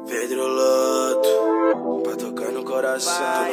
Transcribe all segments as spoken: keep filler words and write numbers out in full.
Pedro Loto, pra tocar no coração.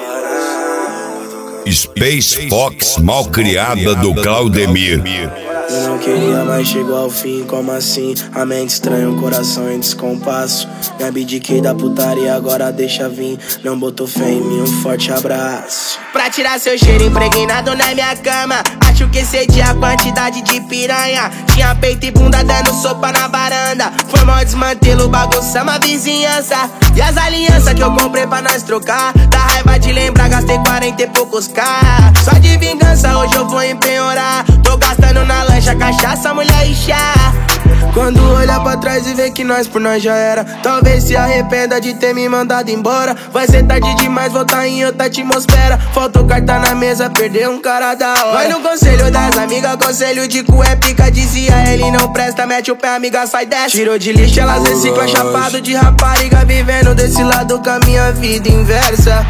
Space Fox mal criada do Claudemir. Eu não queria, mas chegou ao fim, como assim? A mente estranha, o coração em descompasso. Me abdiquei da putaria, agora deixa vir. Não botou fé em mim, um forte abraço. Pra tirar seu cheiro impregnado na minha cama. Acho que excedi a quantidade de piranha. Tinha peito e bunda dando sopa na varanda. Foi mal desmantelo, bagunçamos a vizinhança. E as alianças que eu comprei pra nós trocar. Da raiva de lembrar, gastei quarenta e poucos k. Só de vingança, hoje eu vou empenhorar. Tô gastando na lancha, cachaça, mulher e chá. Quando olha pra trás e vê que nós por nós já era, talvez se arrependa de ter me mandado embora. Vai ser tarde demais, voltar em outra atmosfera. Faltou carta na mesa, perdeu um cara da hora. Vai no conselho das amigas, conselho de cu é pica. Dizia ele não presta, mete o pé, amiga, sai dessa. Tirou de lixo, elas reciclam, chapado de rapariga. Vivendo desse lado com a minha vida inversa.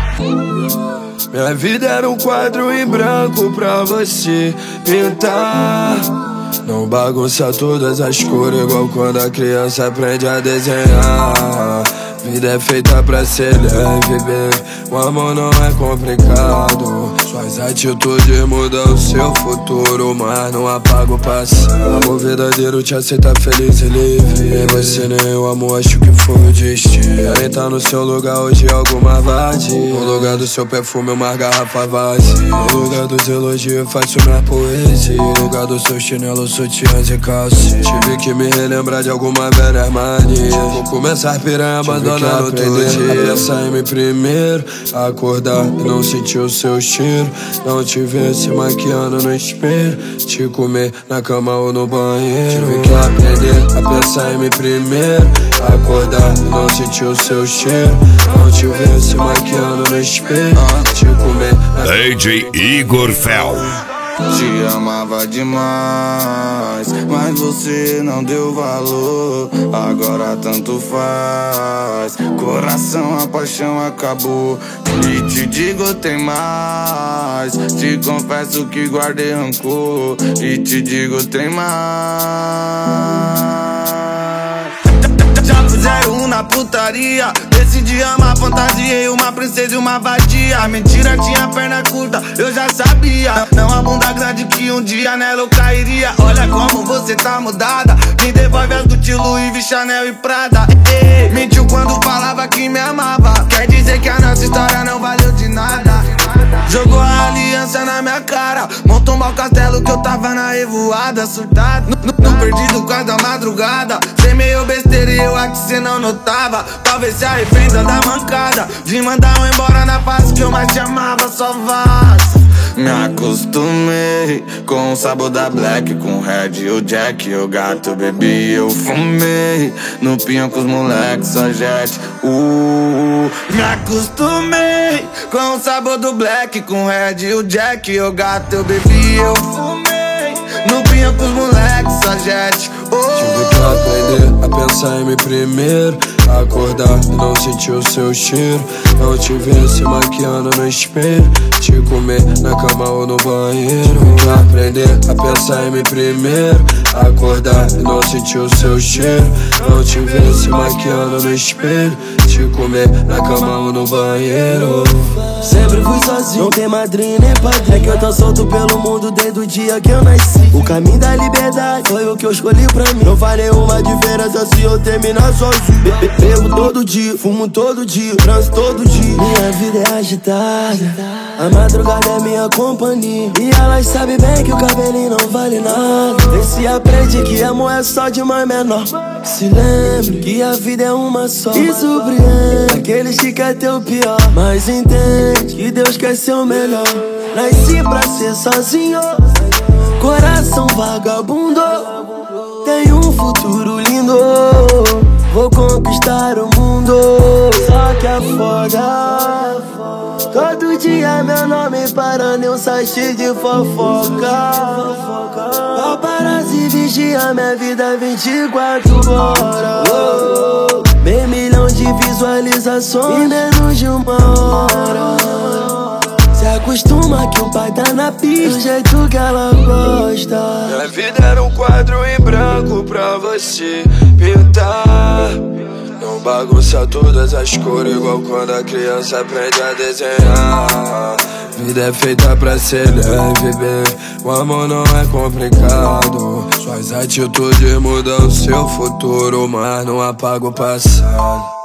Minha vida era um quadro em branco pra você pintar. Não bagunça todas as cores, igual quando a criança aprende a desenhar. Vida é feita pra ser leve, baby. O amor não é complicado. Suas atitudes mudam o seu futuro, mas não apaga o passado. Amor verdadeiro te aceita feliz e livre. E você nem o amor, acho que foi o destino. Quem tá no seu lugar hoje é alguma vadia. No lugar do seu perfume, uma garrafa vazia. No lugar dos elogios, faço minha poesia. No lugar do seu chinelo, sutiãs e calcinha. Tive que me relembrar de alguma velha mania. Vou começar piranha, abandonando todo dia. A pensar em mim primeiro, acordar e não sentir o seu cheiro. Não te ver se maquiando no espelho, te comer na cama ou no banheiro. Tive que aprender a pensar em mim primeiro, acordar e não sentir o seu cheiro. Não te ver se maquiando no espelho, te comer na cama. D J Igor Fel. Te amava demais, mas você não deu valor. Agora tanto faz, coração, a paixão acabou. E te digo tem mais, te confesso que guardei rancor. E te digo tem mais. Já fizeram na putaria, decidi amar, fantasiei uma princesa e uma vadia. Mentira tinha perna curta, eu já sabia. Não a bunda grande que um dia nela eu cairia. Olha como você tá mudada, me devolve as Gucci, Louis V, Chanel e Prada. Ei, mentiu quando falava que me amava. Quer dizer que a nossa história não valeu de nada. Jogou a aliança na minha cara, montou um mau castelo que eu tava na revoada. Surtado, não perdido quase da madrugada. Cê meio besteira e eu acho que cê não notava. Talvez se arrependa da mancada de mandar eu embora na fase que eu mais te amava. Só vaza. Me acostumei com o sabor da Black, com o Red e o Jack. Eu gato, bebi, eu fumei no pinho com os moleques, só jet. uh, Me acostumei com o sabor do Black, com o Red e o Jack. Eu gato, eu bebi, eu fumei no pinho com os moleques, só jet. uh. Tive que aprender a pensar em mim primeiro, acordar e não sentir o seu cheiro. Não te ver se maquiando no espelho, te comer na cama ou no banheiro. Tive que aprender a pensar em mim primeiro, acordar e não sentir o seu cheiro. Não te ver se maquiando no espelho, te comer na cama ou no banheiro. Sempre fui sozinho, não tem madrinha nem padrinho. É que eu tô solto pelo mundo desde o dia que eu nasci. O caminho da liberdade foi o que eu escolhi pra mim. Não faz nenhuma diferença se eu terminar sozinho. Be be Bebo todo dia, fumo todo dia, transo todo dia. Minha vida é agitada, a madrugada é minha companhia. E elas sabem bem que o cabelinho não vale nada. Vê se aprende que amor é só de mãe menor. Se lembre que a vida é uma só. E surpreende aqueles que querem ter o pior, mas entende que Deus quer ser o melhor. Nasci pra ser sozinho, coração vagabundo. Tenho um futuro lindo, vou conquistar o mundo. Só que é foda, todo dia meu nome parando em um site de fofoca. Paparazzi vigia minha vida vinte e quatro horas. oh, Meio milhão de visualizações em menos de uma hora. Se acostuma que o pai tá na pista, do jeito que ela gosta. Minha vida era um quadro em branco pra você pintar. Não bagunça todas as cores, igual quando a criança aprende a desenhar. Vida é feita pra ser leve, bem. O amor não é complicado. Suas atitudes mudam seu futuro, mas não apaga o passado.